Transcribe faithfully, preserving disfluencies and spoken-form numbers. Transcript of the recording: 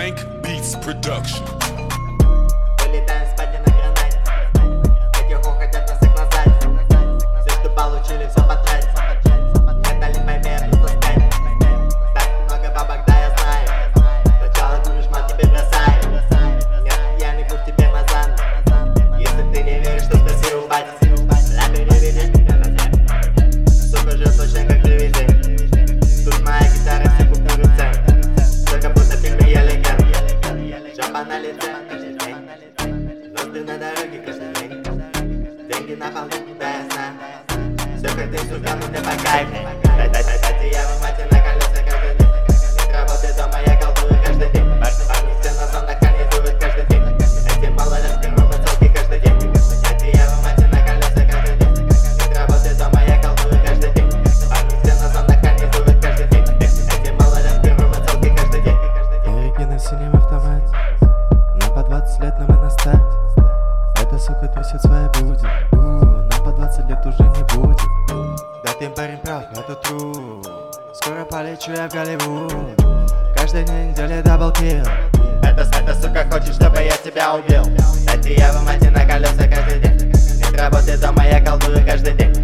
Frank Beats Production. Вылетаем спать и на гранате. Этих хотят нас их назвать. Все, что получили, все потратить. Не дали поймет, не пускай. Так много бабок, да я знаю. Сначала куришь, мать тебе бросает. Нет, я не буду тебе мазан. Если ты не веришь, то спроси у бати. Бля, переведи меня на землю. Сука, жив точно как привези. Тут моя гитара, все купюры цен. Только будто в фильме я легенда. Жопа на лице каждый день. Звезды на дороге каждый день. Деньги на полу, да я знаю. Все как ты, сука, ну мне по кайфу. Дайте я в мате на колеса каждый день. Нет работы дома, я колдую каждый день. Парни все на зонах организуют каждый день. Эти малолетки рубят целки каждый день. Дайте я в мате на колеса каждый день. Нет работы дома, я колдую каждый день. Парни все на зонах организуют каждый день. Эти малолетки рубят целки каждый день. Береги на синем автомате. Нам по двадцать лет, но мы на старте. Эта сука трясет свои буди. Нам по двадцать лет уже не будет. Да ты, парень, прав, это true. Скоро полечу я в Голливуд. Каждой неделе даблкил. Эта, эта сука хочет, чтобы я тебя убил. Дайте я в мате на колеса каждый день. Нет работы дома, я колдую каждый день.